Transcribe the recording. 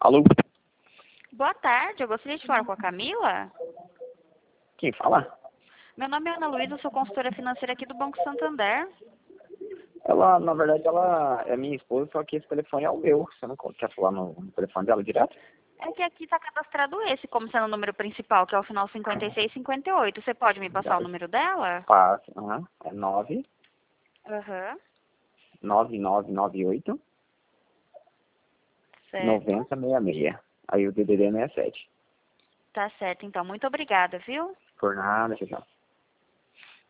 Alô? Boa tarde, eu gostaria de falar com a Camila. Quem fala? Meu nome é Ana Luísa, eu sou consultora financeira aqui do Banco Santander. Ela, na verdade, ela é minha esposa, só que esse telefone é o meu. Você não quer falar no telefone dela direto? É que aqui está cadastrado esse como sendo o número principal, que é o final 5658. Você pode me passar o número dela? Passa, aham. É 9 Aham, 9998 certo. 9066. Aí o DDD é 67. Tá certo, então. Muito obrigada, viu? Por nada, tchau.